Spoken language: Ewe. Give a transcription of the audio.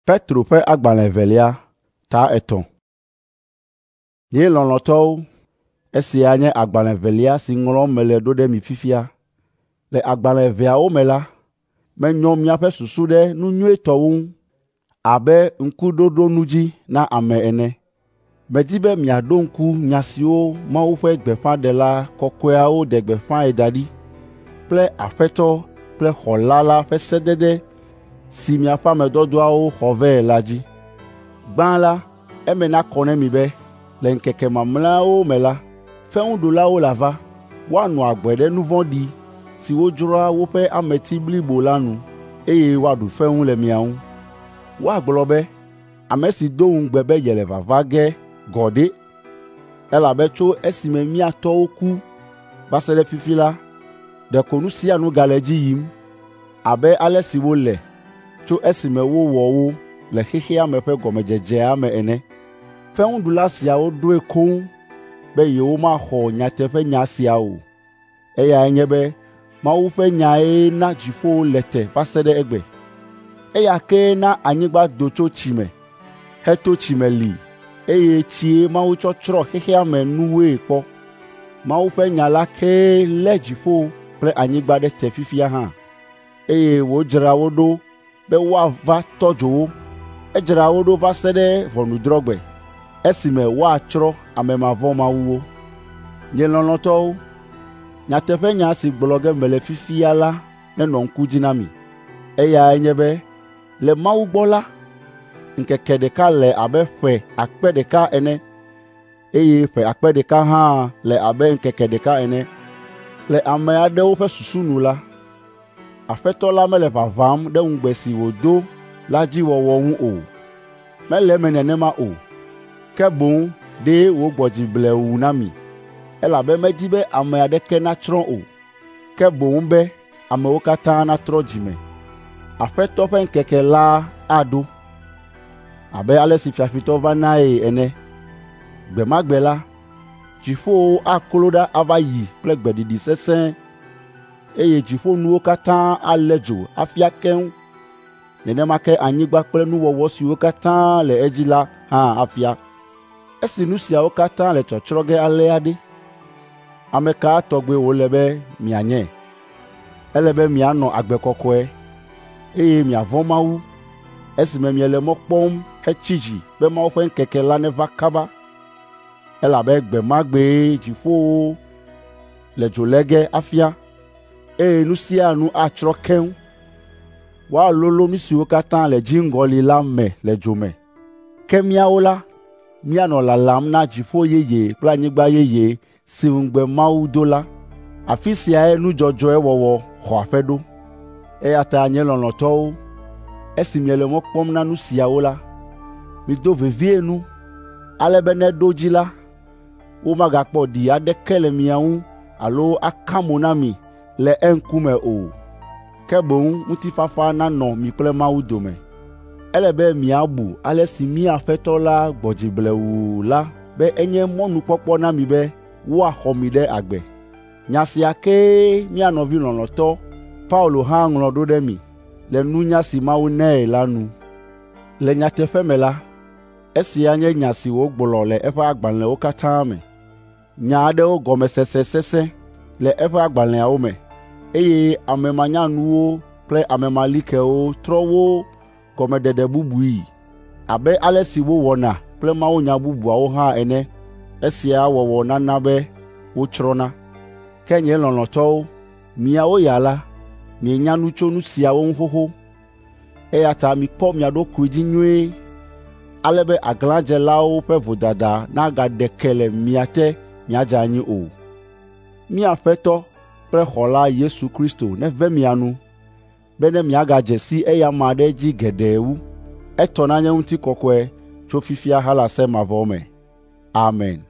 Petro ƒe agbalẽ velia ta 3. Nye lɔlɔ̃tɔwo, esia nye agbalẽ velia si ŋlɔm mele ɖo ɖe mi fifia. Le agbalẽ eveawo me la, menyɔ miaƒe susu ɖe nu nyuietɔwo ŋu abe ŋkuɖoɖonu dzi na ame ene. Medi be miaɖo ŋku nya siwo Mawu ƒe gbeƒãɖela kɔkɔeawo ɖe gbeƒãe da ɖi kple Aƒetɔ kple Xɔla la ƒe sedede si miaƒe ame dɔdɔawo xɔ vɛ la dzi. Gbã la, eme nakɔ nɛ mi be le ŋkeke mamlɛawo me la, feŋuɖolawo la va, woanɔ agbe ɖe nu vɔ̃ɖi si wodzroa woƒe ameti blibo la nu, eye woaɖu feŋu le mia ŋu. Woagblɔ be, ame si do ŋugbe be yele vava ge gɔ ɖe, elabe tso esime mía tɔwo ku va se ɖe fifi la, ɖeko nu sia nu gale edzi yim abe ale si wole tso esime wowɔ wo le xexea me ƒe gɔmedzedzea me ene. Feŋuɖula siawo ɖoe koŋ be yewomaxɔ nyateƒenya sia o. Eyae nye be Mawu ƒe nyae na dziƒo le te va se ɖe egbe. Eya ke na anyigba do tso tsi me, heto tsi me li, eye tsie Mawu tsɔ tsrɔ̃ xexea me nuwoe kpɔ. Mawu ƒe nya la ke lé dziƒo kple anyigba ɖe te fifia hã, eye wòdzra wo ɖo be woava tɔ dzo wo. Edzra wo ɖo va se ɖe ʋɔnudrɔ̃gbe, esime woatsrɔ̃ ame mavɔ mawuwo. Nye lɔlɔ̃tɔwo, nyateƒenya si gblɔ ge mele fifia la nenɔ ŋku dzi na mi. Eyae nye be le Mawu gbɔ la, ŋkeke ɖeka le abe ƒe 1,000,000 ene, eye ƒe 1,000,000 hã le abe ŋkeke ɖeka ene. Le ame aɖewo ƒe susu nu la, Aƒetɔ la mele ʋaʋãm ɖe ŋugbe si wòdo la dzi wɔwɔ ŋu o. Mele eme nenema o, ke boŋ ɖe wògbɔ dzi blewu na mi, elabe medi be ame aɖeke natsrɔ̃ o, ke boŋ be amewo katã natrɔ dzi me. Aƒetɔ ƒe ŋkeke la aɖo abe ale si fiafitɔ va nae ene. Gbe ma gbe la, dziƒowo aklo ɖa ava yi kple gbeɖiɖi sesẽ, eye dziƒonuwo katã alé dzo afia keŋ. Nenema ke anyigba kple nuwɔwɔ siwo katã le edzi la hã afia. Esi nu siawo katã le tsɔtsrɔ̃ ge alea ɖe, ame ka tɔgbe wòle be mianye? Ele be mianɔ agbe kɔkɔe, eye miavɔ̃ Mawu, esime miele mɔ kpɔm hetsi dzi be Mawu ƒe ŋkeke la neva kaba. Elabe gbe ma gbee dziƒowo le dzo lé ge afia, eye nu sia nu atsrɔ̃ keŋ. Woalolo nu siwo katã le dziŋgɔli la me le dzo me. Ke míawo la, míanɔ lalam na dziƒo yeye kple anyigba yeye si ŋugbe Mawu do la. Afi siae nu dzɔdzɔe wɔwɔ xɔ aƒe ɖo. Eya ta nye lɔlɔ̃tɔwo, esi miele mɔ kpɔm na nu siawo la, mido vevie nu, ale be ne ɖo dzi la, womagakpɔ ɖi aɖeke le mia ŋu alo aka mo na mi le eŋkume o, ke boŋ ŋutifafa nanɔ mi kple Mawu dome. Ele be miabu ale si mía Aƒetɔ la gbɔ dzi blewu la be enye mɔnukpɔkpɔ na mi be woaxɔ mi ɖe agbe. Nya sia ke mía nɔvi lɔlɔ̃tɔ Paulo hã ŋlɔ ɖo ɖe mi le nunya si Mawu nɛ la nu. Le nyateƒe me la, esia nye nya si wògblɔ le eƒe agbalẽwo katã me. Nya aɖewo gɔmesese sesẽ le eƒe agbalẽawo me, eye ame manyanuwo kple ame malikewo trɔ wo gɔmeɖeɖe bubui, abe ale si wowɔna kple mawunya bubuawo hã ene. Esia wɔwɔ nana be wotsrɔ̃na. Ke nye lɔlɔ̃tɔwo, miawo ya la, mienya nu tso nu siawo ŋu xoxo, eya ta mikpɔ mia ɖokui dzi nyuie, ale be aglãdzelawo ƒe vodada nagaɖe ke le mia te miadze anyi o. Mía Aƒetɔ kple Xɔla Yesu Kristo neve mia nu, be ne miagadze si eya ma ɖe dzi geɖe wu. Etɔ na nye ŋutikɔkɔe tso fifia ha le ase mavɔ me. Amen.